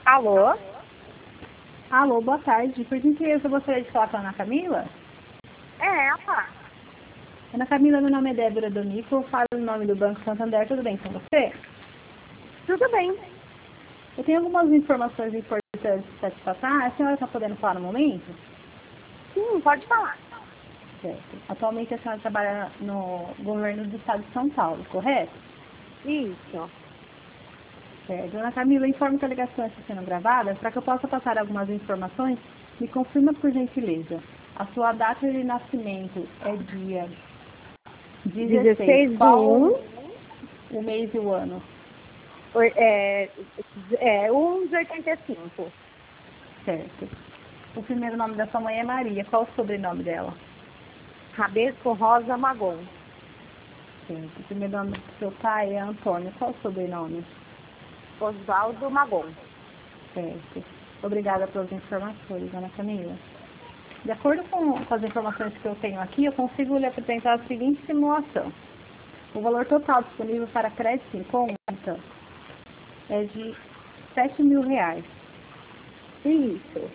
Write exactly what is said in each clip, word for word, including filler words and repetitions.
Alô? Alô, boa tarde. Por gentileza, eu gostaria de falar com a Ana Camila? É ela. Ana Camila, meu nome é Débora Donico, eu falo no nome do Banco Santander, tudo bem com você? Tudo bem. Eu tenho algumas informações importantes para te passar. A senhora está podendo falar no momento? Sim, pode falar. Certo. Atualmente a senhora trabalha no governo do estado de São Paulo, correto? Isso. Certo. Ana Camila, informe que a ligação está sendo gravada. Para que eu possa passar algumas informações, me confirma por gentileza. A sua data de nascimento é dia dezesseis. dezesseis Qual do um. o mês e o ano? É, é um de oitenta e cinco. Certo. O primeiro nome da sua mãe é Maria. Qual o sobrenome dela? Rabesco Rosa Magon. Certo. O primeiro nome do seu pai é Antônio. Qual o sobrenome? Osvaldo Magon. Certo. Obrigada pelas informações, Ana Camila. De acordo com, com as informações que eu tenho aqui, eu consigo lhe apresentar a seguinte simulação. O valor total disponível para crédito em conta é de sete mil reais. Isso.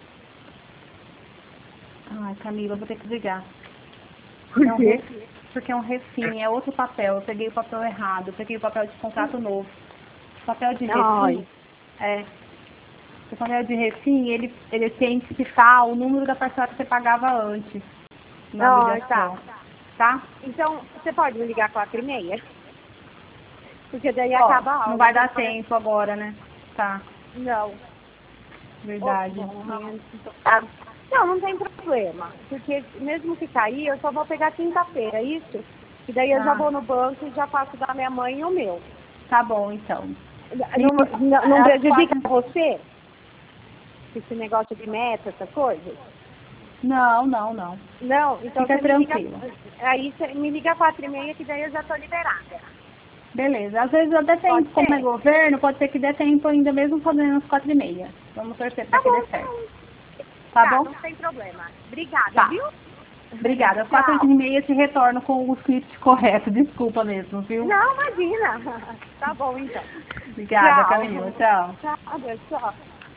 Ai, Camila, eu vou ter que ligar. Por É um quê? ref- porque é um refim, é outro papel. Eu peguei o papel errado, eu peguei o papel de contrato novo. O papel de Ai. refim, é, o papel de refim, ele, ele tem que citar o número da parcela que você pagava antes na Ai, ligação. tá. Tá? Então, você pode me ligar quatro e meia? Porque daí Ó, acaba a aula. não vai dar depois- tempo agora, né? Tá, Não. verdade. Oh, bom, tá. Não, não tem problema. Porque mesmo que cair, eu só vou pegar quinta-feira, isso? E daí eu já Ah, vou no banco e já faço da minha mãe e o meu. tá bom, então. Não, não, não Às prejudica quatro- você? Esse negócio de meta, essas coisas? Não, não, não. Não, então Fica você me liga. tranquila. Aí você me liga quatro e meia que daí eu já tô liberada. Beleza. Às vezes até Pode tempo, como é ser? governo, pode ser que dê tempo ainda mesmo fazendo às quatro e meia. Vamos torcer para Tá que dê bom. certo. Tá Tá, bom? não tem problema. Obrigada, Tá. viu? Obrigada. Às quatro Tchau. e meia eu te retorno com o script correto. Desculpa mesmo, viu? Não, imagina. Tá bom, então. Obrigada, Tchau. Camila. Tchau. Tchau, Deus, tchau.